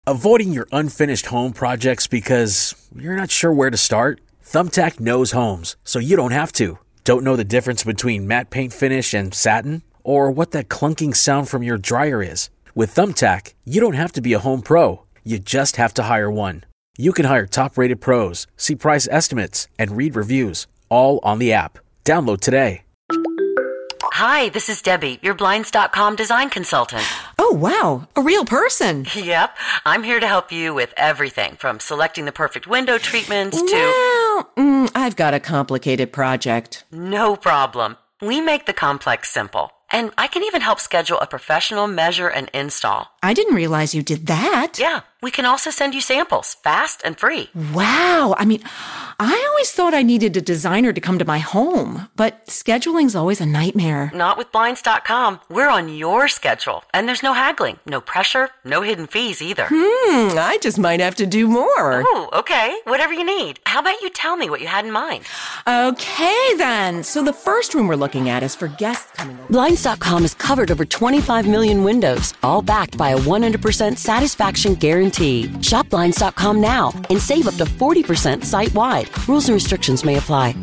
Avoiding your unfinished home projects because you're not sure where to start? Thumbtack knows homes, so you don't have to. Don't know the difference between matte paint finish and satin? Or what that clunking sound from your dryer is? With Thumbtack, you don't have to be a home pro. You just have to hire one. You can hire top-rated pros, see price estimates, and read reviews, all on the app. Download today. Hi, this is Debbie, your Blinds.com design consultant. Oh, wow. A real person. Yep. I'm here to help you with everything from selecting the perfect window treatments to... Well, I've got a complicated project. No problem. We make the complex simple. And I can even help schedule a professional measure and install. I didn't realize you did that. Yeah. We can also send you samples, fast and free. Wow. I mean, I always thought I needed a designer to come to my home, but scheduling's always a nightmare. Not with Blinds.com. We're on your schedule, and there's no haggling, no pressure, no hidden fees either. I just might have to do more. Oh, okay. Whatever you need. How about you tell me what you had in mind? Okay, then. So the first room we're looking at is for guests coming over. Blinds.com has covered over 25 million windows, all backed by a 100% satisfaction guarantee. Shop Blinds.com now and save up to 40% site-wide. Rules and restrictions may apply.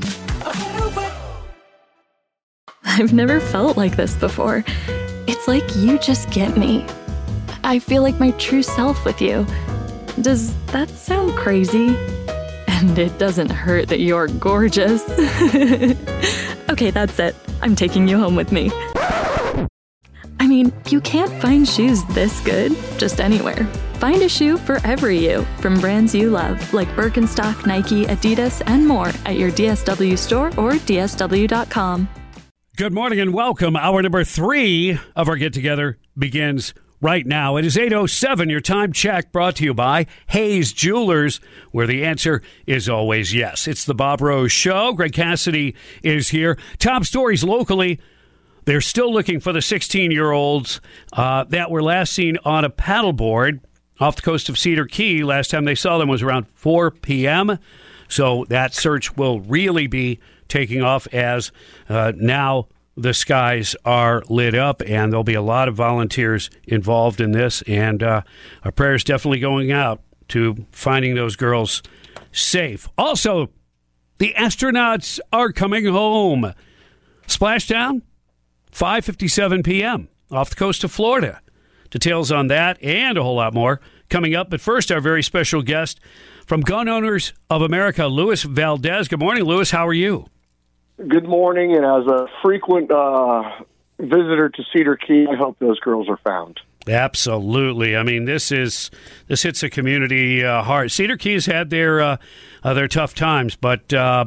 I've never felt like this before. It's like you just get me. I feel like my true self with you. Does that sound crazy? And it doesn't hurt that you're gorgeous. Okay, that's it. I'm taking you home with me. I mean, you can't find shoes this good just anywhere. Find a shoe for every you from brands you love, like Birkenstock, Nike, Adidas, and more at your DSW store or DSW.com. Good morning and welcome. Hour number 3 of our get-together begins right now. It is 8:07, your time check, brought to you by Hayes Jewelers, where the answer is always yes. It's the Bob Rose Show. Greg Cassidy is here. Top stories locally. They're still looking for the 16-year-olds that were last seen on a paddleboard off the coast of Cedar Key. Last time they saw them was around 4 p.m., so that search will really be taking off as now the skies are lit up, and there'll be a lot of volunteers involved in this, and our prayers definitely going out to finding those girls safe. Also, the astronauts are coming home. Splashdown, 5:57 p.m. off the coast of Florida. Details on that and a whole lot more coming up. But first, our very special guest from Gun Owners of America, Luis Valdez. Good morning, Luis. How are you? Good morning. And as a frequent visitor to Cedar Key, I hope those girls are found. Absolutely. I mean, this hits a community hard. Cedar Key's had their tough times, but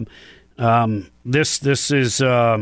this is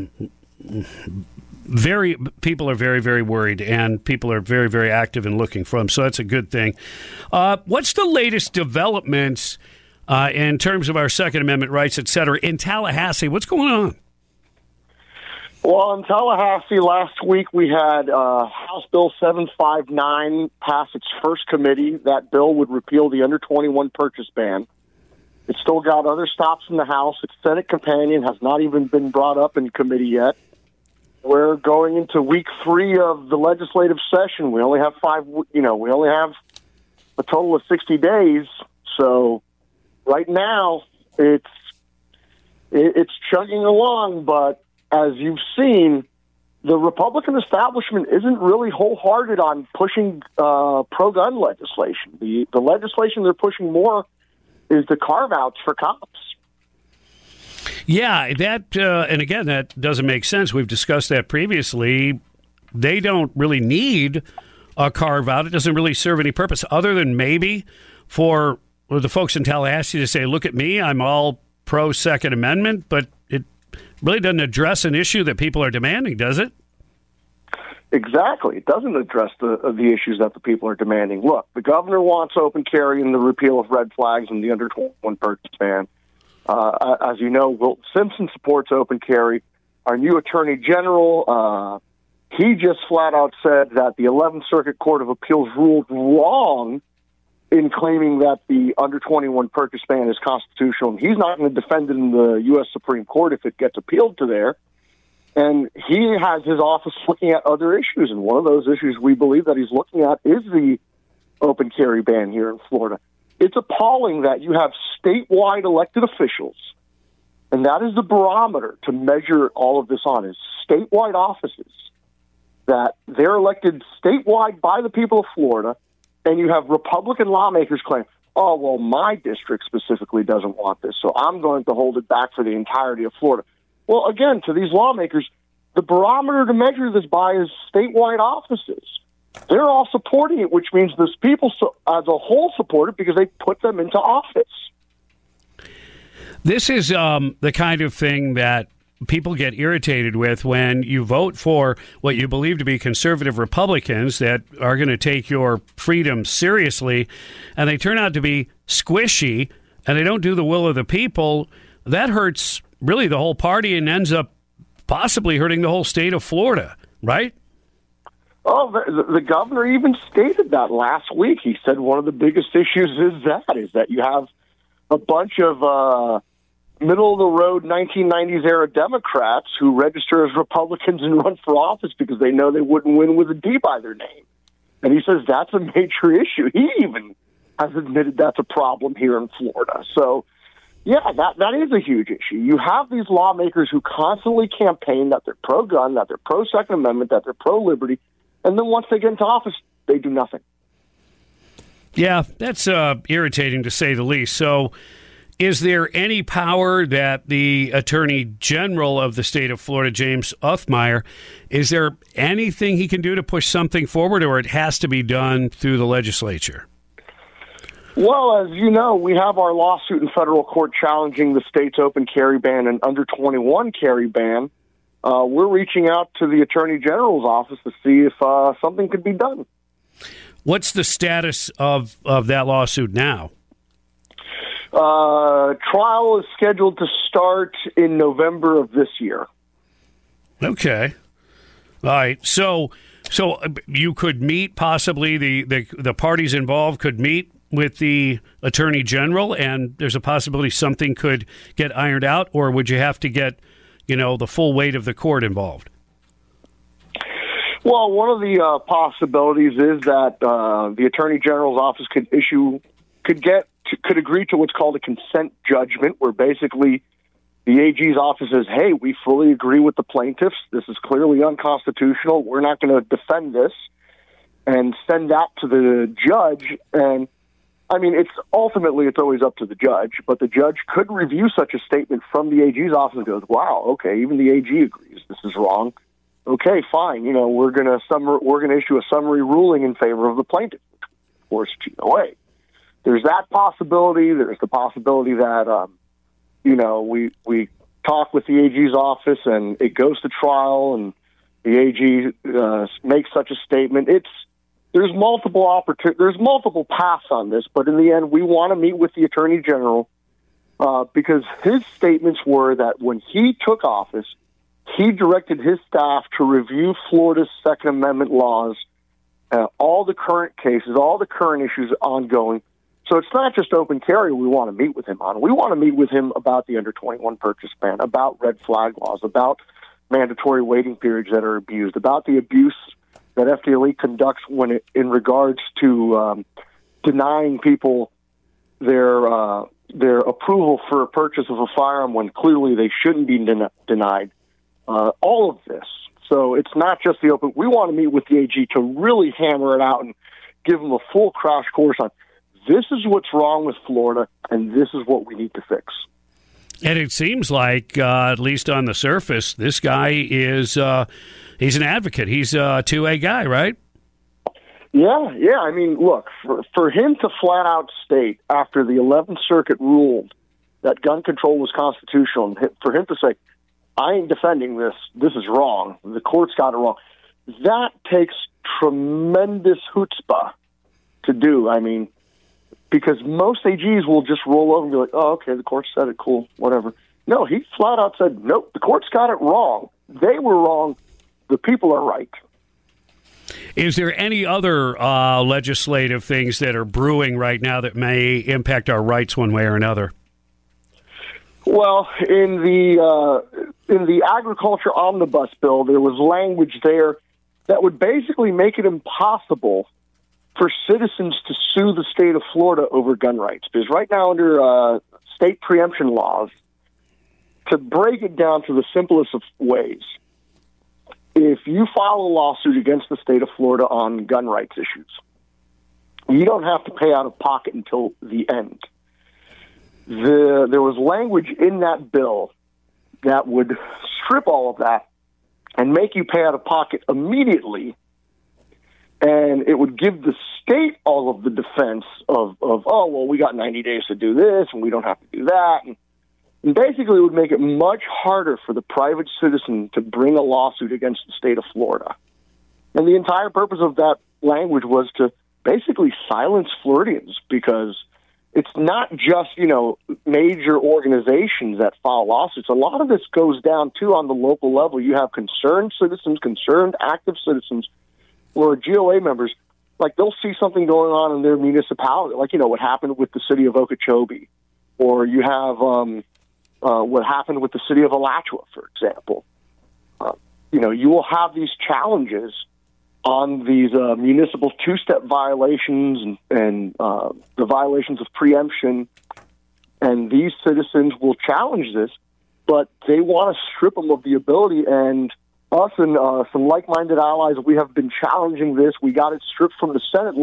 people are very, very worried, and people are very, very active in looking for them. So that's a good thing. What's the latest developments in terms of our Second Amendment rights, et cetera, in Tallahassee? What's going on? Well, in Tallahassee last week, we had House Bill 759 pass its first committee. That bill would repeal the under-21 purchase ban. It's still got other stops in the House. Its Senate companion has not even been brought up in committee yet. We're going into week 3 of the legislative session. We only have we only have a total of 60 days. So right now it's chugging along, but as you've seen, the Republican establishment isn't really wholehearted on pushing pro-gun legislation. The legislation they're pushing more is the carve-outs for cops. Yeah, that and again, that doesn't make sense. We've discussed that previously. They don't really need a carve-out. It doesn't really serve any purpose other than maybe for the folks in Tallahassee to say, look at me, I'm all pro-Second Amendment, but it really doesn't address an issue that people are demanding, does it? Exactly. It doesn't address the issues that the people are demanding. Look, the governor wants open carry and the repeal of red flags and the under-21 purchase ban. As you know, Wilt Simpson supports open carry. Our new Attorney General, he just flat out said that the 11th Circuit Court of Appeals ruled wrong in claiming that the under-21 purchase ban is constitutional. And he's not going to defend it in the U.S. Supreme Court if it gets appealed to there. And he has his office looking at other issues. And one of those issues we believe that he's looking at is the open carry ban here in Florida. It's appalling that you have statewide elected officials, and that is the barometer to measure all of this on, is statewide offices, that they're elected statewide by the people of Florida, and you have Republican lawmakers claim, oh, well, my district specifically doesn't want this, so I'm going to hold it back for the entirety of Florida. Well, again, to these lawmakers, the barometer to measure this by is statewide offices. They're all supporting it, which means those people as a whole support it because they put them into office. This is the kind of thing that people get irritated with when you vote for what you believe to be conservative Republicans that are going to take your freedom seriously, and they turn out to be squishy, and they don't do the will of the people. That hurts really the whole party and ends up possibly hurting the whole state of Florida, right? Oh, the governor even stated that last week. He said one of the biggest issues is that you have a bunch of middle-of-the-road 1990s era Democrats who register as Republicans and run for office because they know they wouldn't win with a D by their name. And he says that's a major issue. He even has admitted that's a problem here in Florida. So, yeah, that is a huge issue. You have these lawmakers who constantly campaign that they're pro-gun, that they're pro-Second Amendment, that they're pro-liberty, and then once they get into office, they do nothing. Yeah, that's irritating to say the least. So is there any power that the Attorney General of the state of Florida, James Othmeyer, is there anything he can do to push something forward, or it has to be done through the legislature? Well, as you know, we have our lawsuit in federal court challenging the state's open carry ban and under 21 carry ban. We're reaching out to the Attorney General's office to see if something could be done. What's the status of that lawsuit now? Trial is scheduled to start in November of this year. Okay. All right. So you could meet, possibly the parties involved could meet with the Attorney General, and there's a possibility something could get ironed out, or would you have to get, the full weight of the court involved? Well, one of the possibilities is that the Attorney General's office could agree to what's called a consent judgment, where basically the AG's office says, hey, we fully agree with the plaintiffs. This is clearly unconstitutional. We're not going to defend this, and send that to the judge. And I mean, it's always up to the judge, but the judge could review such a statement from the AG's office and goes, wow, okay, even the AG agrees this is wrong. Okay, fine. We're going to issue a summary ruling in favor of the plaintiff, which of course GOA. There's that possibility. There's the possibility that we talk with the AG's office and it goes to trial, and the AG makes such a statement. There's multiple paths on this, but in the end, we want to meet with the Attorney General because his statements were that when he took office, he directed his staff to review Florida's Second Amendment laws, all the current cases, all the current issues ongoing. So it's not just open carry we want to meet with him on. We want to meet with him about the under 21 purchase ban, about red flag laws, about mandatory waiting periods that are abused, about the abuse that FDLE conducts in regards to denying people their approval for a purchase of a firearm when clearly they shouldn't be denied. All of this. So it's not just the open. We want to meet with the AG to really hammer it out and give them a full crash course on this is what's wrong with Florida and this is what we need to fix. And it seems like, at least on the surface, this guy is he's an advocate. He's a 2A guy, right? Yeah. I mean, look, for him to flat out state after the 11th Circuit ruled that gun control was constitutional, and for him to say, I ain't defending this, this is wrong, the court's got it wrong, that takes tremendous chutzpah to do. I mean, because most AGs will just roll over and be like, oh, okay, the court said it, cool, whatever. No, he flat out said, nope, the court's got it wrong. They were wrong. The people are right. Is there any other legislative things that are brewing right now that may impact our rights one way or another? Well, in the agriculture omnibus bill, there was language there that would basically make it impossible for citizens to sue the state of Florida over gun rights. Because right now under state preemption laws, to break it down to the simplest of ways, if you file a lawsuit against the state of Florida on gun rights issues, you don't have to pay out of pocket until the end. There was language in that bill that would strip all of that and make you pay out of pocket immediately, and it would give the state all of the defense of oh, well, we got 90 days to do this, and we don't have to do that. And basically, it would make it much harder for the private citizen to bring a lawsuit against the state of Florida. And the entire purpose of that language was to basically silence Floridians, because it's not just, major organizations that file lawsuits. A lot of this goes down, too, on the local level. You have concerned citizens, concerned active citizens, or GOA members, like they'll see something going on in their municipality, like, what happened with the city of Okeechobee, or you have what happened with the city of Alachua, for example. You will have these challenges on these municipal two-step violations and the violations of preemption, and these citizens will challenge this, but they want to strip them of the ability. And us and some like-minded allies, we have been challenging this. We got it stripped from the Senate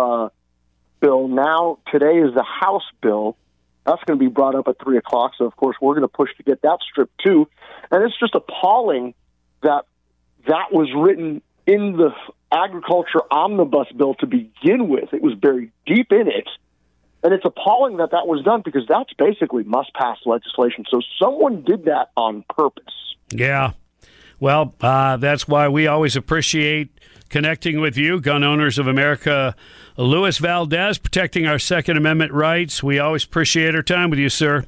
bill. Now, today is the House bill. That's going to be brought up at 3 o'clock, so, of course, we're going to push to get that stripped, too. And it's just appalling that that was written in the agriculture omnibus bill to begin with. It was buried deep in it. And it's appalling that that was done, because that's basically must-pass legislation. So someone did that on purpose. Yeah. Well, that's why we always appreciate connecting with you, Gun Owners of America, Luis Valdez, protecting our Second Amendment rights. We always appreciate our time with you, sir.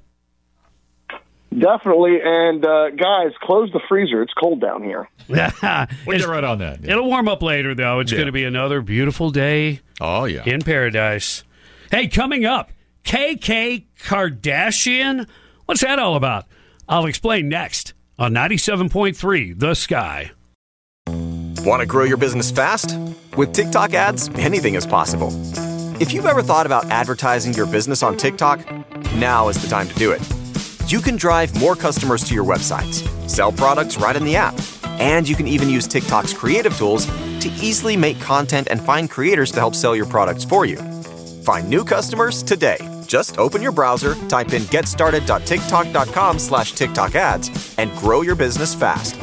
Definitely. And, guys, close the freezer. It's cold down here. We'll get right on that. Yeah. It'll warm up later, though. It's going to be another beautiful day in paradise. Hey, coming up, KK Kardashian? What's that all about? I'll explain next on 97.3 The Sky. Want to grow your business fast? With TikTok ads, anything is possible. If you've ever thought about advertising your business on TikTok, now is the time to do it. You can drive more customers to your websites, sell products right in the app, and you can even use TikTok's creative tools to easily make content and find creators to help sell your products for you. Find new customers today. Just open your browser, type in getstarted.tiktok.com/TikTok ads, and grow your business fast.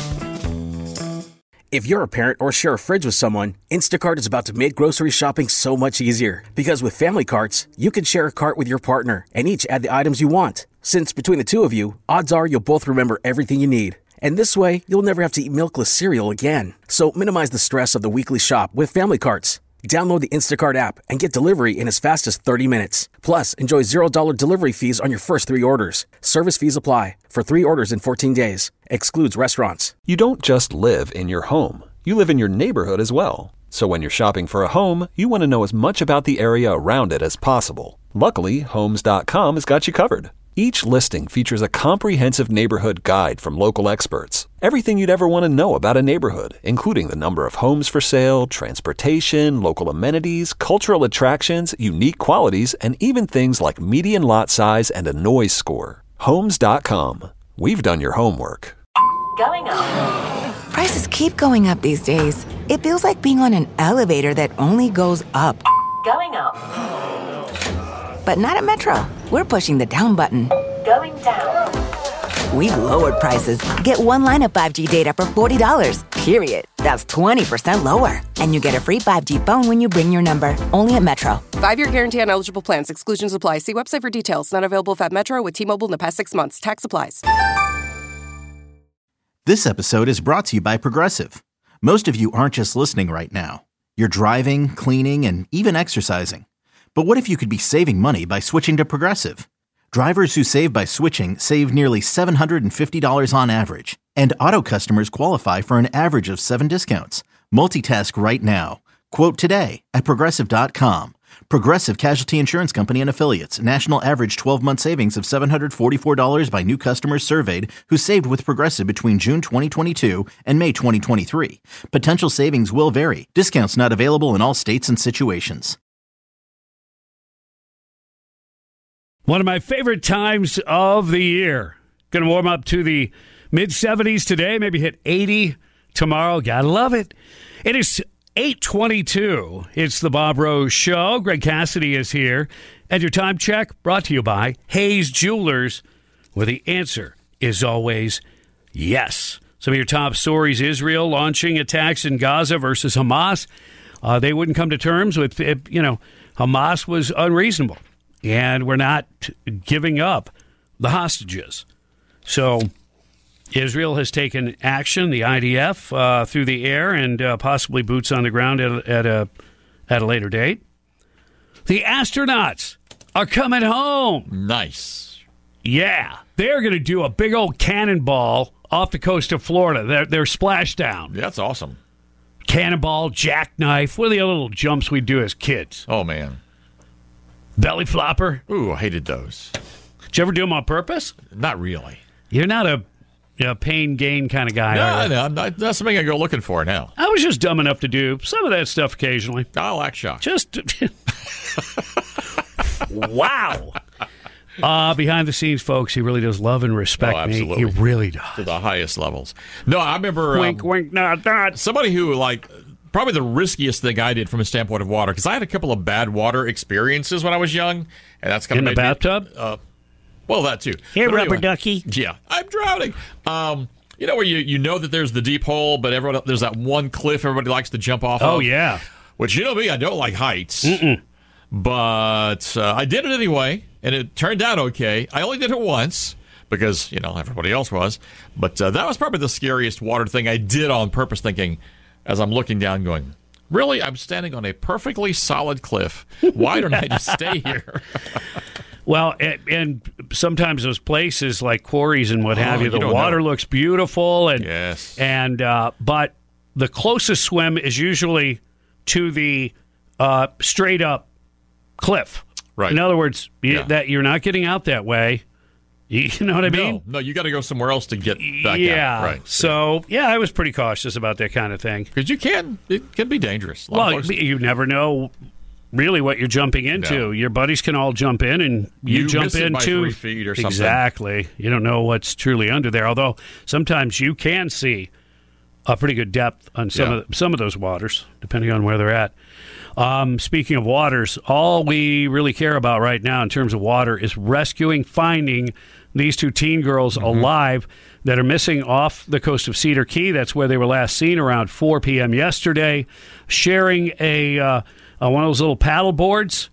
If you're a parent or share a fridge with someone, Instacart is about to make grocery shopping so much easier. Because with family carts, you can share a cart with your partner and each add the items you want. Since between the two of you, odds are you'll both remember everything you need. And this way, you'll never have to eat milkless cereal again. So minimize the stress of the weekly shop with family carts. Download the Instacart app and get delivery in as fast as 30 minutes. Plus, enjoy $0 delivery fees on your first 3 orders. Service fees apply. For 3 orders in 14 days. Excludes restaurants. You don't just live in your home. You live in your neighborhood as well. So when you're shopping for a home, you want to know as much about the area around it as possible. Luckily, Homes.com has got you covered. Each listing features a comprehensive neighborhood guide from local experts. Everything you'd ever want to know about a neighborhood, including the number of homes for sale, transportation, local amenities, cultural attractions, unique qualities, and even things like median lot size and a noise score. Homes.com. We've done your homework. Going up. Prices keep going up these days. It feels like being on an elevator that only goes up. Going up. But not at Metro. We're pushing the down button. Going down. We've lowered prices. Get one line of 5G data for $40, period. That's 20% lower. And you get a free 5G phone when you bring your number. Only at Metro. 5-year guarantee on eligible plans. Exclusions apply. See website for details. Not available at Metro with T-Mobile in the past 6 months. Tax applies. This episode is brought to you by Progressive. Most of you aren't just listening right now. You're driving, cleaning, and even exercising. But what if you could be saving money by switching to Progressive? Drivers who save by switching save nearly $750 on average. And auto customers qualify for an average of 7 discounts. Multitask right now. Quote today at Progressive.com. Progressive Casualty Insurance Company and Affiliates. National average 12-month savings of $744 by new customers surveyed who saved with Progressive between June 2022 and May 2023. Potential savings will vary. Discounts not available in all states and situations. One of my favorite times of the year. Going to warm up to the mid-70s today, maybe hit 80 tomorrow. Gotta love it. It is 8:22. It's the Bob Rose Show. Greg Cassidy is here. And your time check brought to you by Hayes Jewelers, where the answer is always yes. Some of your top stories: Israel launching attacks in Gaza versus Hamas. They wouldn't come to terms with, Hamas was unreasonable. And we're not giving up the hostages. So Israel has taken action, the IDF, through the air and possibly boots on the ground at a later date. The astronauts are coming home. Nice. Yeah. They're going to do a big old cannonball off the coast of Florida. They're splashdown. That's awesome. Cannonball, jackknife. What are the other little jumps we do as kids? Oh, man. Belly flopper. Ooh, I hated those. Did you ever do them on purpose? Not really. You're not a pain gain kind of guy, are you? No, that's something I go looking for now. I was just dumb enough to do some of that stuff occasionally. I'll act shocked. Just wow. Behind the scenes, folks, he really does love and respect me. He really does. To the highest levels. No, I remember... Wink, wink, nod, nod. Somebody who, probably the riskiest thing I did from a standpoint of water, because I had a couple of bad water experiences when I was young, and that's kind of in the bathtub. Well, that too. Hey, rubber ducky. Yeah, I'm drowning. Where you know that there's the deep hole, but there's that one cliff everybody likes to jump off of. Oh yeah. Which me, I don't like heights. But I did it anyway, and it turned out okay. I only did it once because everybody else was, but that was probably the scariest water thing I did on purpose, thinking, as I'm looking down, going, really? I'm standing on a perfectly solid cliff. Why don't I just stay here? Well, and sometimes those places like quarries and what have you, the water looks beautiful. And, yes. And but the closest swim is usually to the straight up cliff. Right. In other words, that you're not getting out that way. You know what I mean? No, you got to go somewhere else to get back out. Yeah. Right. So, I was pretty cautious about that kind of thing. Because it can be dangerous. Well, you never know really what you're jumping into. No. Your buddies can all jump in, and you jump in too. 3 feet or something. Exactly. You don't know what's truly under there, although sometimes you can see a pretty good depth on some of those waters, depending on where they're at. Speaking of waters, all we really care about right now in terms of water is finding these 2 teen girls alive that are missing off the coast of Cedar Key. That's where they were last seen around 4 p.m. yesterday, sharing one of those little paddle boards.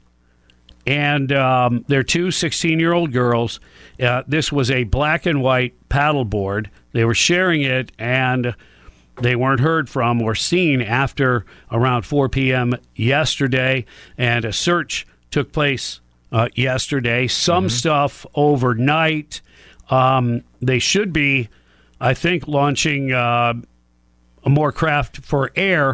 And they're 2 16-year-old girls. This was a black and white paddle board. They were sharing it, and they weren't heard from or seen after around 4 p.m. yesterday. And a search took place yesterday. Some stuff overnight. They should be, I think, launching more craft for air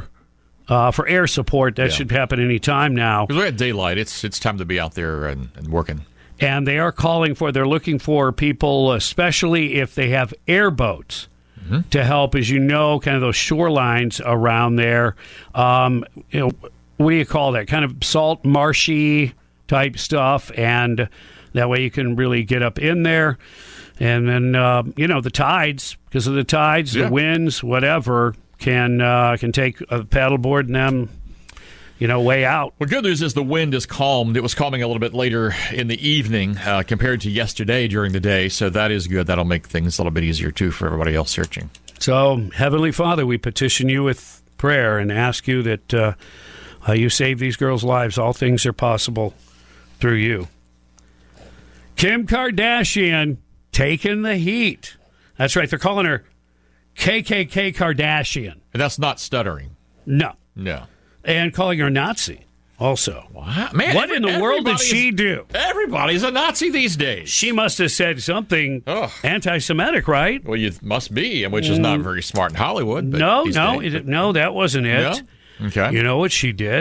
support. That should happen any time now. Because we're at daylight. It's time to be out there and working. And they're looking for people, especially if they have airboats, to help, as kind of those shorelines around there. What do you call that? Kind of salt, marshy type stuff. And that way you can really get up in there. And then, the tides, because of the tides, the winds, whatever, can take a paddleboard and them, way out. Well, good news is the wind is calmed. It was calming a little bit later in the evening compared to yesterday during the day, so that is good. That'll make things a little bit easier, too, for everybody else searching. So, Heavenly Father, we petition you with prayer and ask you that you save these girls' lives. All things are possible through you. Kim Kardashian taking the heat. That's right. They're calling her KKK Kardashian. And that's not stuttering. No. No. And calling her Nazi also. What? Man, what in the world did she do? Everybody's a Nazi these days. She must have said something anti-Semitic, right? Well, you must be, which is not very smart in Hollywood. But no, that wasn't it. Yeah? Okay. You know what she did?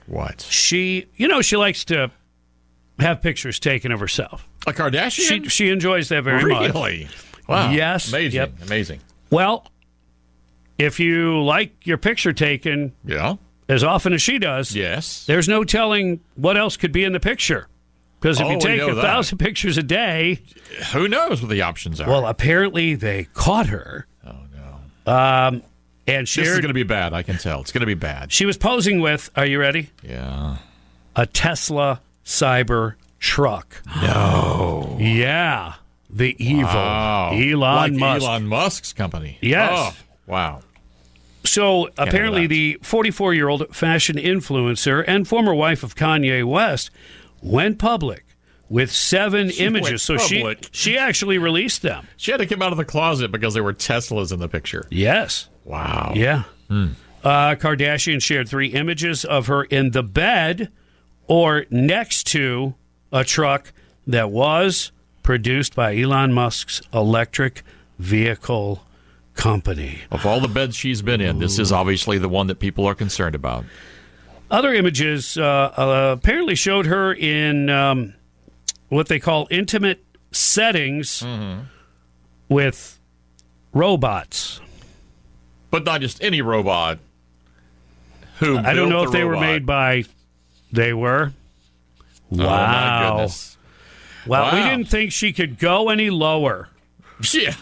What? She likes to have pictures taken of herself. A Kardashian? She enjoys that very much. Really? Wow. Yes. Amazing. Yep. Amazing. Well, if you like your picture taken as often as she does, yes, there's no telling what else could be in the picture. Because if you take 1,000 pictures a day... Who knows what the options are? Well, apparently they caught her. Oh, no. And this is going to be bad, I can tell. It's going to be bad. She was posing with, are you ready? Yeah. A Tesla Cyber truck. No. Yeah. The evil Elon Musk. Elon Musk's company. Yes. Oh, wow. So apparently the 44-year-old fashion influencer and former wife of Kanye West went public with 7 images. So she actually released them. She had to come out of the closet because there were Teslas in the picture. Yes. Wow. Yeah. Kardashian shared 3 images of her in the bed or next to a truck that was produced by Elon Musk's electric vehicle company. Of all the beds she's been in, this is obviously the one that people are concerned about. Other images apparently showed her in what they call intimate settings with robots. But not just any robot. I don't know if they were made by... They were? Wow. Oh, my goodness. Well, wow. We didn't think she could go any lower. Yeah.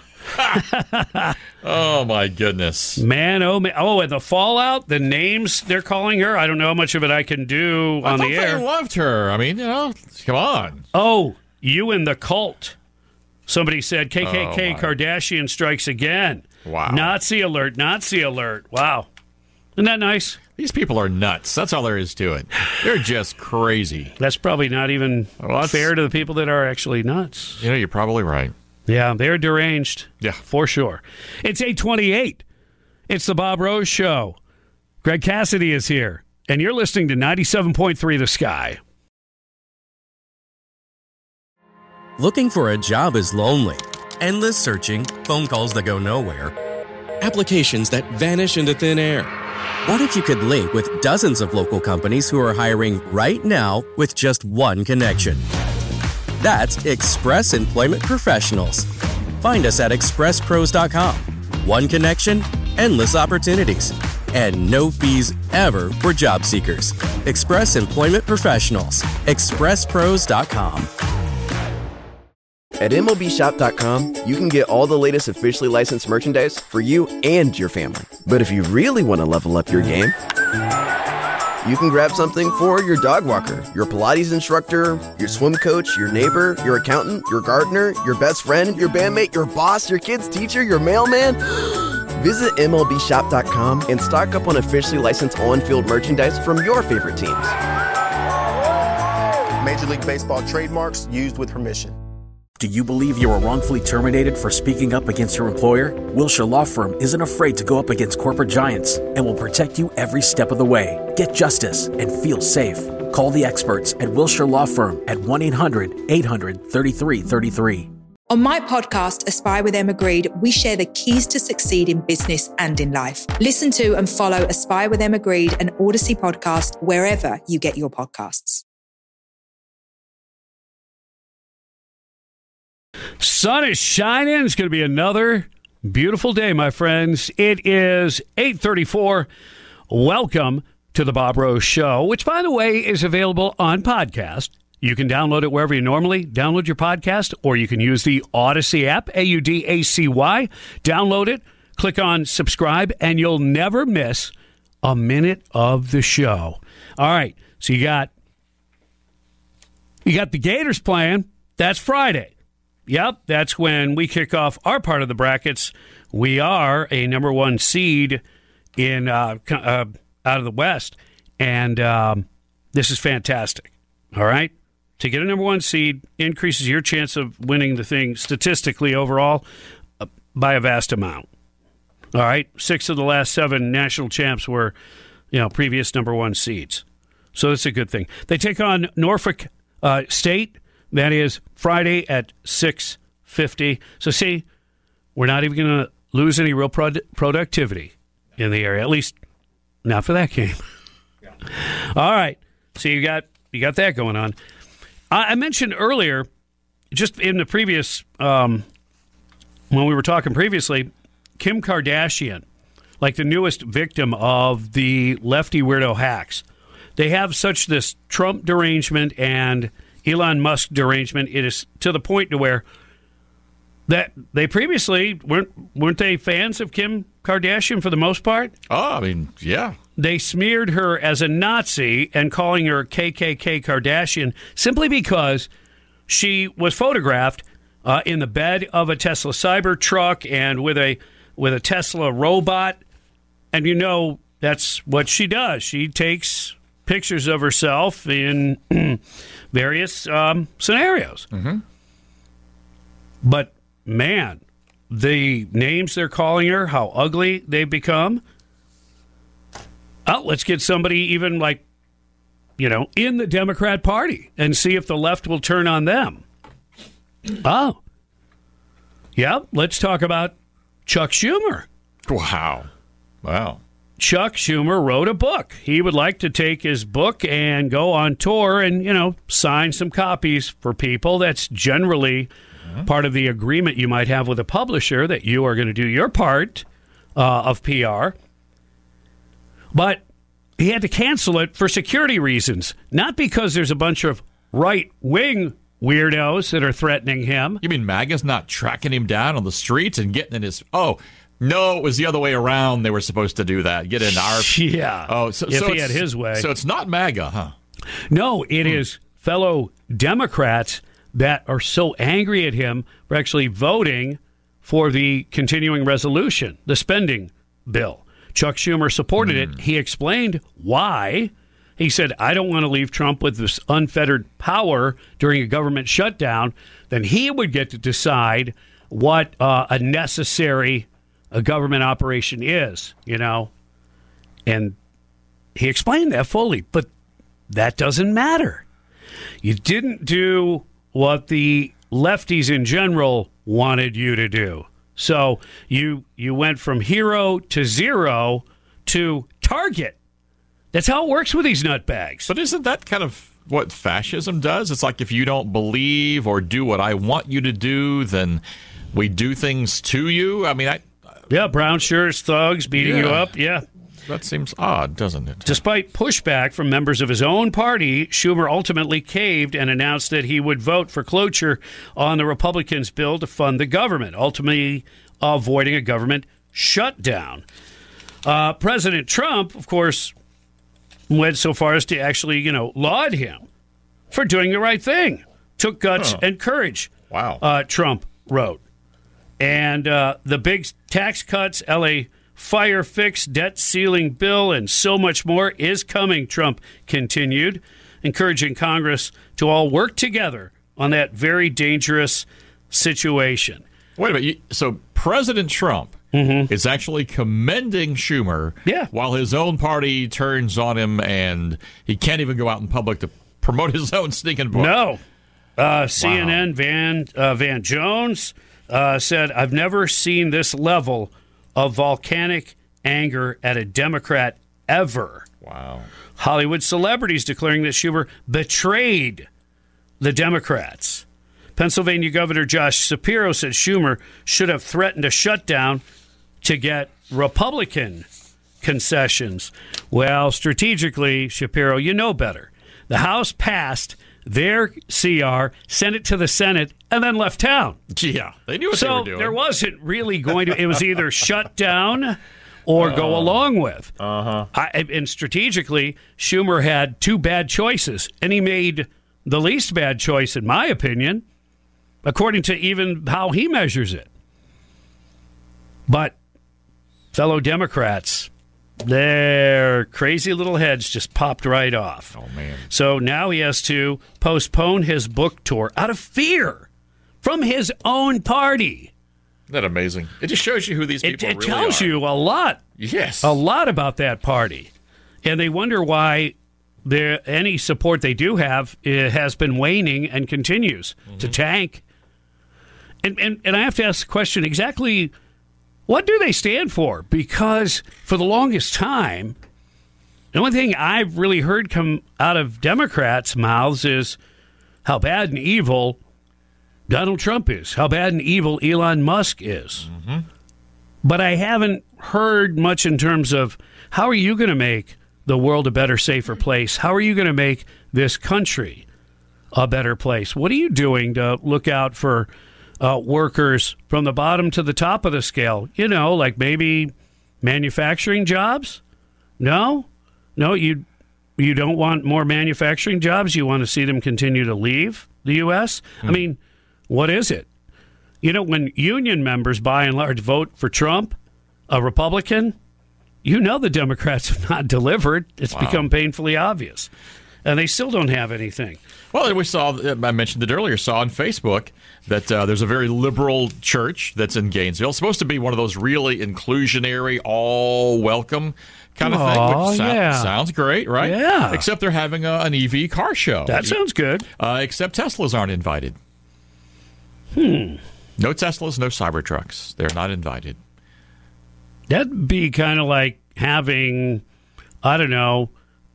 Oh, my goodness. Man, oh, man. Oh, and the fallout, the names they're calling her, I don't know how much of it I can do on the air. I loved her. I mean, come on. Oh, you and the cult. Somebody said, KKK Kardashian strikes again. Wow. Nazi alert, Nazi alert. Wow. Isn't that nice? These people are nuts. That's all there is to it. They're just crazy. That's probably not even fair to the people that are actually nuts. You're probably right. Yeah, they're deranged. Yeah. For sure. It's 8:28. It's the Bob Rose Show. Greg Cassidy is here, and you're listening to 97.3 The Sky. Looking for a job is lonely. Endless searching, phone calls that go nowhere, applications that vanish into thin air. What if you could link with dozens of local companies who are hiring right now with just one connection? That's Express Employment Professionals. Find us at expresspros.com. One connection, endless opportunities, and no fees ever for job seekers. Express Employment Professionals. expresspros.com. At MLBshop.com, you can get all the latest officially licensed merchandise for you and your family. But if you really want to level up your game, you can grab something for your dog walker, your Pilates instructor, your swim coach, your neighbor, your accountant, your gardener, your best friend, your bandmate, your boss, your kid's teacher, your mailman. Visit MLBshop.com and stock up on officially licensed on-field merchandise from your favorite teams. Major League Baseball trademarks used with permission. Do you believe you were wrongfully terminated for speaking up against your employer? Wilshire Law Firm isn't afraid to go up against corporate giants and will protect you every step of the way. Get justice and feel safe. Call the experts at Wilshire Law Firm at 1-800-800-3333. On my podcast, Aspire with Emma Grede, we share the keys to succeed in business and in life. Listen to and follow Aspire with Emma Grede, an Odyssey podcast, wherever you get your podcasts. Sun is shining. It's going to be another beautiful day, my friends. It is 8:34. Welcome to the Bob Rose Show, which, by the way, is available on podcast. You can download it wherever you normally download your podcast, or you can use the Odyssey app, AUDACY. Download it, click on subscribe, and you'll never miss a minute of the show. All right, so you got the Gators playing. That's Friday. Yep, that's when we kick off our part of the brackets. We are a number 1 seed in out of the West, and this is fantastic. All right? To get a number 1 seed increases your chance of winning the thing statistically overall by a vast amount. All right? 6 of the last 7 national champs were, previous number 1 seeds. So that's a good thing. They take on Norfolk State. That is Friday at 6:50. So see, we're not even going to lose any real productivity in the area, at least not for that game. All right. So you got that going on. I mentioned earlier, just in the previous, when we were talking previously, Kim Kardashian, like the newest victim of the lefty weirdo hacks. They have such this Trump derangement and Elon Musk derangement. It is to the point to where that they previously weren't they fans of Kim Kardashian for the most part? Oh, I mean, yeah. They smeared her as a Nazi and calling her KKK Kardashian simply because she was photographed in the bed of a Tesla Cybertruck and with a Tesla robot. And you know that's what she does. She takes pictures of herself in various scenarios. Mm-hmm. But, man, the names they're calling her, how ugly they've become. Oh, let's get somebody even like, in the Democrat Party and see if the left will turn on them. Oh. Yeah, let's talk about Chuck Schumer. Wow. Chuck Schumer wrote a book. He would like to take his book and go on tour and, sign some copies for people. That's generally part of the agreement you might have with a publisher, that you are going to do your part of PR. But he had to cancel it for security reasons, not because there's a bunch of right-wing weirdos that are threatening him. You mean MAGA's not tracking him down on the streets and getting in his... Oh, no, it was the other way around. They were supposed to do that. Get in our... Yeah. Oh, if he had his way. So it's not MAGA, huh? No, it is fellow Democrats that are so angry at him for actually voting for the continuing resolution, the spending bill. Chuck Schumer supported it. He explained why. He said, I don't want to leave Trump with this unfettered power during a government shutdown. Then he would get to decide what a necessary government operation is, And he explained that fully, but that doesn't matter. You didn't do what the lefties in general wanted you to do. So you went from hero to zero to target. That's how it works with these nutbags. But isn't that kind of what fascism does? It's like if you don't believe or do what I want you to do, then we do things to you. I mean, yeah, brown shirts, thugs beating you up. Yeah. That seems odd, doesn't it? Despite pushback from members of his own party, Schumer ultimately caved and announced that he would vote for cloture on the Republicans' bill to fund the government, ultimately avoiding a government shutdown. President Trump, of course, went so far as to actually, laud him for doing the right thing. Took guts and courage, Trump wrote. And the big tax cuts, L.A. fire fix, debt ceiling bill, and so much more is coming, Trump continued, encouraging Congress to all work together on that very dangerous situation. Wait a minute. So President Trump is actually commending Schumer while his own party turns on him and he can't even go out in public to promote his own stinking book. No. CNN Van Jones said, I've never seen this level of volcanic anger at a Democrat ever. Wow. Hollywood celebrities declaring that Schumer betrayed the Democrats. Pennsylvania Governor Josh Shapiro said Schumer should have threatened a shutdown to get Republican concessions. Well, strategically, Shapiro, you know better. The House passed their CR, sent it to the Senate, and then left town. Yeah, they knew what they were doing. So there wasn't really going to... It was either shut down or go along with. And strategically, Schumer had two bad choices, and he made the least bad choice, in my opinion, according to even how he measures it. But fellow Democrats, their crazy little heads just popped right off. Oh, man. So now he has to postpone his book tour out of fear from his own party. Isn't that amazing? It just shows you who these people really are. It tells you a lot. Yes. A lot about that party. And they wonder why any support they do have has been waning and continues to tank. And I have to ask the question, exactly what do they stand for? Because for the longest time, The only thing I've really heard come out of Democrats' mouths is how bad and evil Donald Trump is, how bad and evil Elon Musk is. Mm-hmm. But I haven't heard much in terms of how are you going to make the world a better, safer place? How are you going to make this country a better place? What are you doing to look out for workers from the bottom to the top of the scale? You know, like maybe manufacturing jobs? No, you don't want more manufacturing jobs. You want to see them continue to leave the U.S.? I mean, what is it? You know, when union members, by and large, vote for Trump, a Republican, you know the Democrats have not delivered. It's become painfully obvious. And they still don't have anything. Well, we saw, I mentioned it earlier, saw on Facebook that there's a very liberal church that's in Gainesville. It's supposed to be one of those really inclusionary, all welcome kind of thing, which sounds great, right? Yeah. Except they're having an EV car show. That sounds good. Except Teslas aren't invited. No Teslas, no Cybertrucks. They're not invited. That'd be kind of like having, I don't know,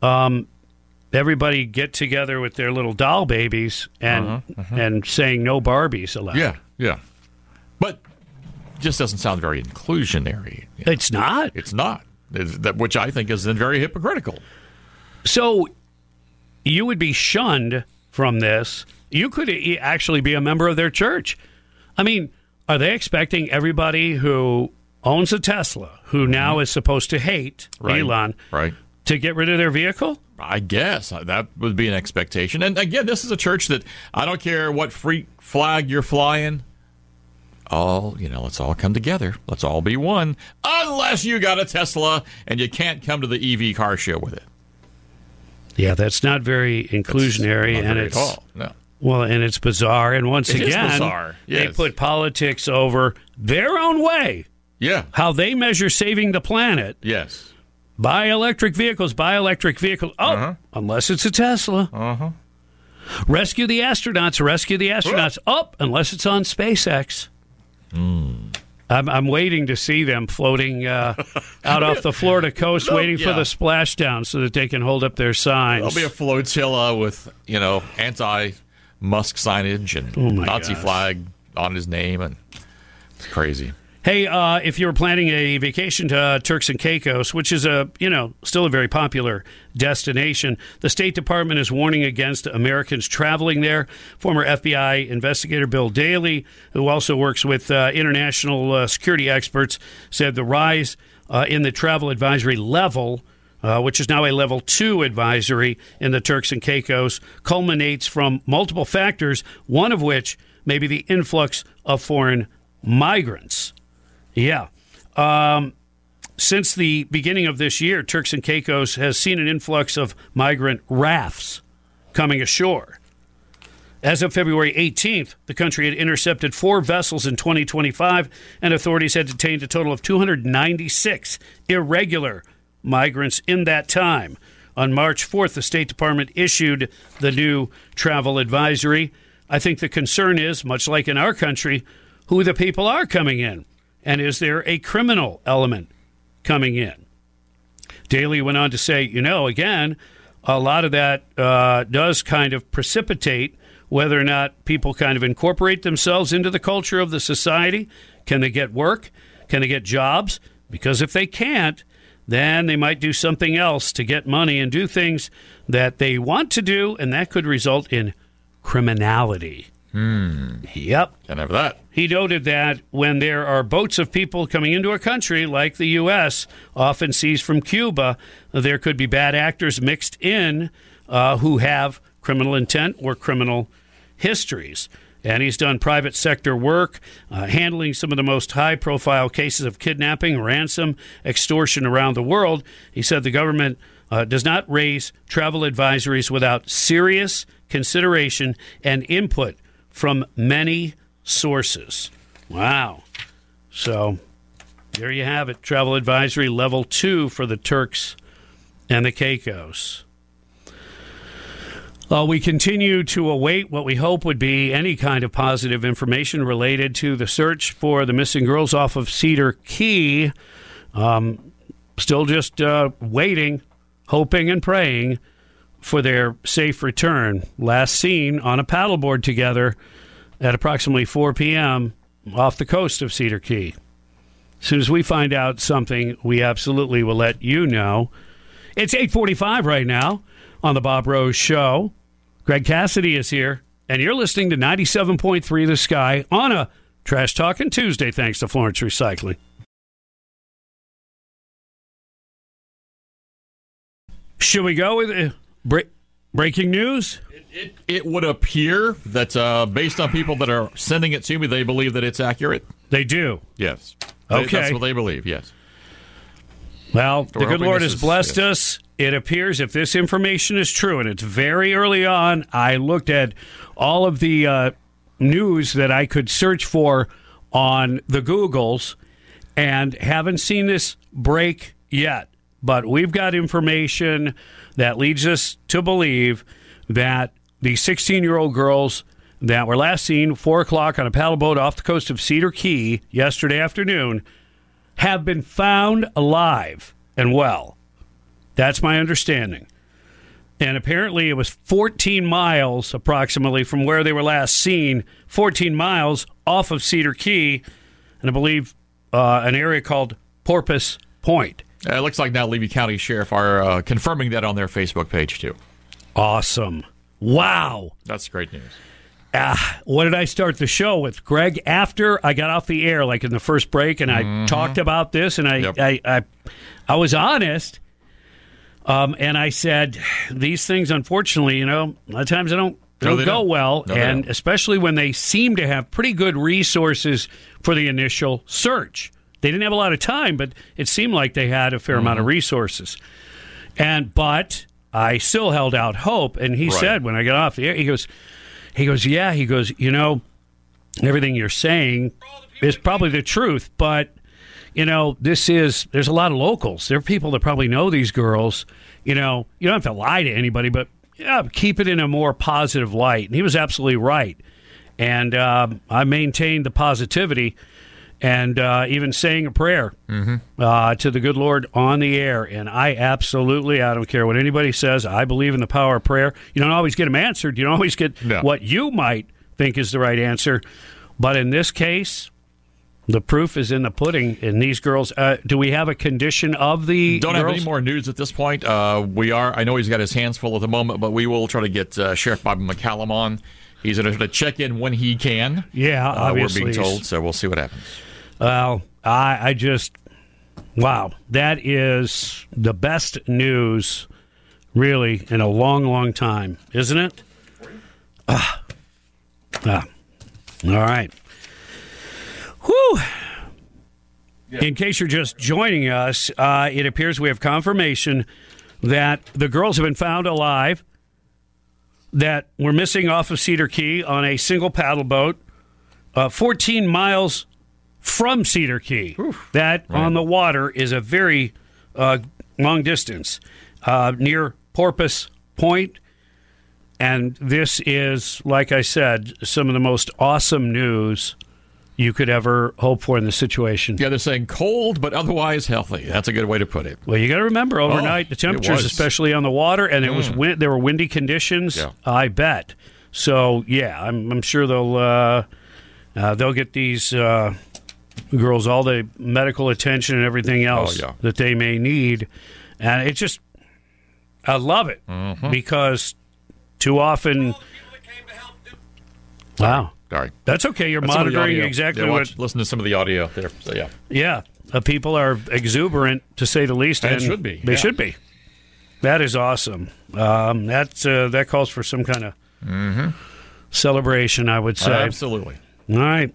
everybody get together with their little doll babies and saying no Barbies allowed. Yeah. But just doesn't sound very inclusionary. It's not. It's not. Which I think is then very hypocritical. So you would be shunned from this. You could actually be a member of their church. I mean, are they expecting everybody who owns a Tesla, who now is supposed to hate Elon, to get rid of their vehicle? I guess that would be an expectation. And again, this is a church that I don't care what freak flag you're flying. Let's all come together. Let's all be one. Unless you got a Tesla and you can't come to the EV car show with it. Yeah, that's not very inclusionary, and it's at all. No. Well, and it's bizarre. And once it again, is bizarre. Yes. They put politics over their own way. Yeah. How they measure saving the planet. Yes. Buy electric vehicles. Oh, unless it's a Tesla. Rescue the astronauts. Oh, unless it's on SpaceX. I'm waiting to see them floating out off the Florida coast, waiting for the splashdown so that they can hold up their signs. There'll be a flotilla with, anti-Musk signage and Nazi flag on his name, and it's crazy. Hey, if you were planning a vacation to Turks and Caicos, which is still a very popular destination, the State Department is warning against Americans traveling there. Former FBI investigator Bill Daley, who also works with international security experts, said the rise in the travel advisory level, which is now a level 2 advisory in the Turks and Caicos, culminates from multiple factors, one of which may be the influx of foreign migrants. Yeah. Since the beginning of this year, Turks and Caicos has seen an influx of migrant rafts coming ashore. As of February 18th, the country had intercepted 4 vessels in 2025, and authorities had detained a total of 296 irregular migrants in that time. On March 4th, the State Department issued the new travel advisory. I think the concern is, much like in our country, who the people are coming in. And is there a criminal element coming in? Daley went on to say, again, a lot of that does kind of precipitate whether or not people kind of incorporate themselves into the culture of the society. Can they get work? Can they get jobs? Because if they can't, then they might do something else to get money and do things that they want to do, and that could result in criminality. Yep. Can't have that. He noted that when there are boats of people coming into a country like the U.S., often seized from Cuba, there could be bad actors mixed in who have criminal intent or criminal histories. And he's done private sector work, handling some of the most high-profile cases of kidnapping, ransom, extortion around the world. He said the government does not raise travel advisories without serious consideration and input from many sources. Wow. So there you have it. Travel advisory level 2 for the Turks and the Caicos. We continue to await what we hope would be any kind of positive information related to the search for the missing girls off of Cedar Key. Still just waiting hoping and praying for their safe return. Last seen on a paddleboard together at approximately 4 p.m. off the coast of Cedar Key. As soon as we find out something, we absolutely will let you know. It's 8:45 right now on the Bob Rose Show. Greg Cassidy is here, and you're listening to 97.3 The Sky on a Trash Talking Tuesday, thanks to Florence Recycling. Should we go with breaking news? It would appear that based on people that are sending it to me, they believe that it's accurate. They do? Yes. Okay. That's what they believe, yes. Well, So the good Lord has blessed yes. us. It appears if this information is true, and it's very early on, I looked at all of the news that I could search for on the Googles and haven't seen this break yet. But we've got information that leads us to believe that the 16-year-old girls that were last seen 4 o'clock on a paddleboat off the coast of Cedar Key yesterday afternoon have been found alive and well. That's my understanding. And apparently it was 14 miles approximately from where they were last seen, 14 miles off of Cedar Key, and I believe an area called Porpoise Point. It looks like now Levy County Sheriff are confirming that on their Facebook page, too. Awesome. Wow. That's great news. What did I start the show with? Greg, after I got off the air, like in the first break, and I talked about this, and I was honest, and I said, these things, unfortunately, a lot of times they don't go well, and especially when they seem to have pretty good resources for the initial search. They didn't have a lot of time, but it seemed like they had a fair amount of resources. But I still held out hope, and he said when I got off the air, he goes, everything you're saying is probably the truth, but, there's a lot of locals. There are people that probably know these girls. You don't have to lie to anybody, but keep it in a more positive light. And he was absolutely right. And I maintained the positivity and even saying a prayer to the good Lord on the air. And I don't care what anybody says, I believe in the power of prayer. You don't always get them answered. You don't always get what you might think is the right answer. But in this case, the proof is in the pudding. And these girls, do we have a condition of the Don't girls? have any more news at this point. I know he's got his hands full at the moment, but we will try to get Sheriff Bobby McCallum on. He's going to check in when he can. Yeah, obviously. We're being told, so we'll see what happens. Well, wow, that is the best news, really, in a long, long time, isn't it? All right. Whew. In case you're just joining us, it appears we have confirmation that the girls have been found alive, that were missing off of Cedar Key on a single paddle boat, 14 miles from Cedar Key. On the water is a very long distance near Porpoise Point. And this is, like I said, some of the most awesome news you could ever hope for in this situation. Yeah, they're saying cold, but otherwise healthy. That's a good way to put it. Well, you got to remember, overnight, the temperatures, especially on the water, and it was there were windy conditions, I bet. So, yeah, I'm sure they'll get these girls all the medical attention and everything else that they may need. And it's just, I love it because too often... Wow. Sorry. That's okay. You're monitoring exactly what... Listen to some of the audio there. So, yeah. Yeah. People are exuberant, to say the least. And should be. They should be. That is awesome. That calls for some kind of celebration, I would say. Absolutely. All right.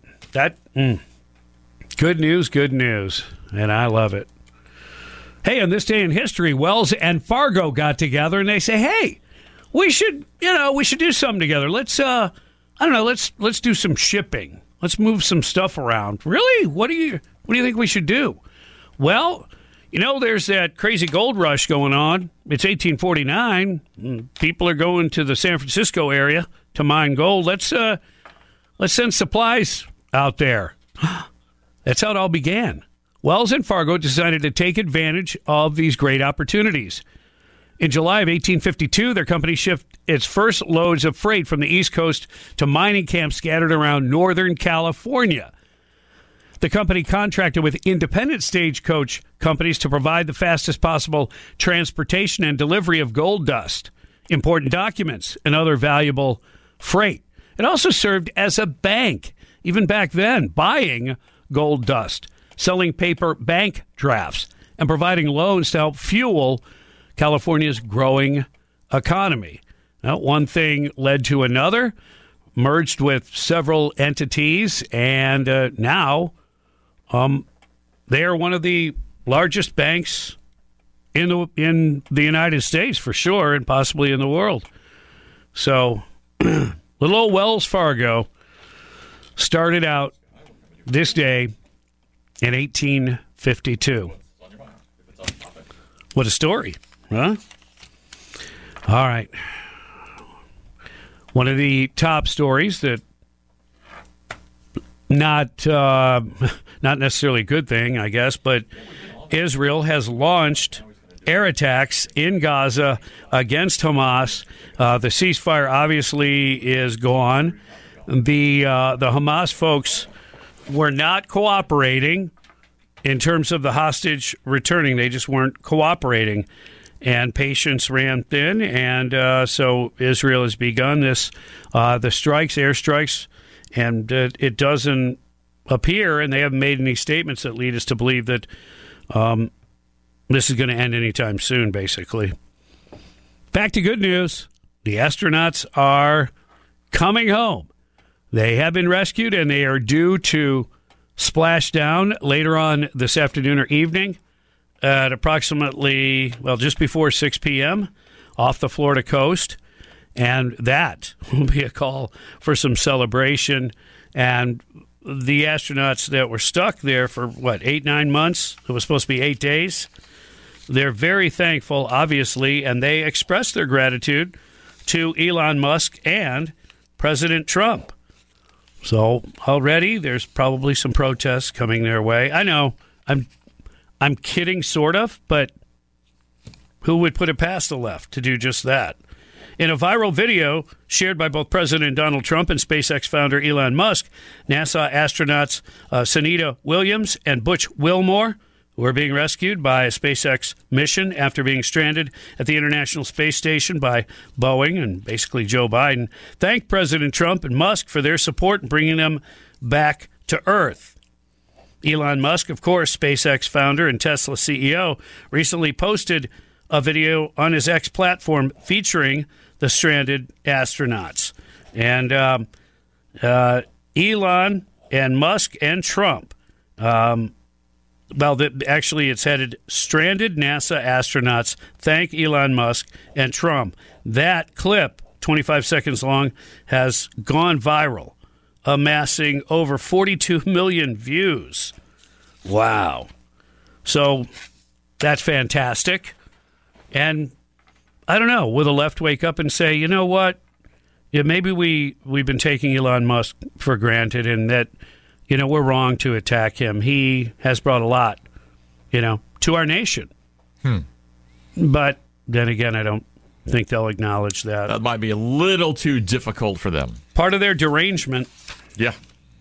Good news. And I love it. Hey, on this day in history, Wells and Fargo got together and they say, hey, we should do something together. Let's do some shipping. Let's move some stuff around. Really? What do you think we should do? Well, there's that crazy gold rush going on. It's 1849. People are going to the San Francisco area to mine gold. Let's send supplies out there. That's how it all began. Wells and Fargo decided to take advantage of these great opportunities. In July of 1852, their company shipped its first loads of freight from the East Coast to mining camps scattered around Northern California. The company contracted with independent stagecoach companies to provide the fastest possible transportation and delivery of gold dust, important documents, and other valuable freight. It also served as a bank, even back then, buying gold dust, selling paper bank drafts, and providing loans to help fuel California's growing economy. Now, one thing led to another, merged with several entities, and now they are one of the largest banks in the United States, for sure, and possibly in the world. So, little old Wells Fargo started out this day in 1852. What a story, huh? All right. One of the top stories that not necessarily a good thing, I guess, but Israel has launched air attacks in Gaza against Hamas. The ceasefire obviously is gone. The Hamas folks were not cooperating in terms of the hostage returning. They just weren't cooperating, and patience ran thin, and so Israel has begun the airstrikes, and it doesn't appear, and they haven't made any statements that lead us to believe that this is going to end anytime soon, basically. Back to good news. The astronauts are coming home. They have been rescued, and they are due to splash down later on this afternoon or evening at approximately, just before 6 p.m. off the Florida coast. And that will be a call for some celebration. And the astronauts that were stuck there for, 8-9 months? It was supposed to be 8 days. They're very thankful, obviously, and they expressed their gratitude to Elon Musk and President Trump. So already there's probably some protests coming their way. I know, I'm kidding, sort of, but who would put it past the left to do just that? In a viral video shared by both President Donald Trump and SpaceX founder Elon Musk, NASA astronauts Sunita Williams and Butch Wilmore, who are being rescued by a SpaceX mission after being stranded at the International Space Station by Boeing and basically Joe Biden, thanked President Trump and Musk for their support in bringing them back to Earth. Elon Musk, of course, SpaceX founder and Tesla CEO, recently posted a video on his X platform featuring the stranded astronauts. And Elon and Musk and Trump, actually it's headed stranded NASA astronauts thank Elon Musk and Trump. That clip, 25 seconds long, has gone viral, amassing over 42 million views. Wow. So that's fantastic. And I don't know, will the left wake up and say, you know what? Yeah, maybe we've been taking Elon Musk for granted and that, we're wrong to attack him. He has brought a lot, to our nation. But then again, I don't think they'll acknowledge that. That might be a little too difficult for them. Part of their derangement. Yeah.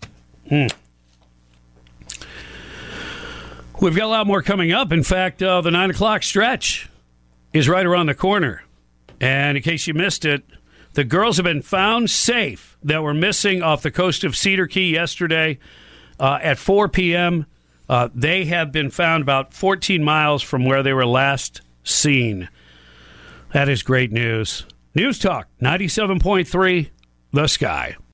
We've got a lot more coming up. In fact, the 9 o'clock stretch is right around the corner. And in case you missed it, the girls have been found safe that were missing off the coast of Cedar Key yesterday at 4 p.m. They have been found about 14 miles from where they were last seen. That is great news. News Talk 97.3, The Sky.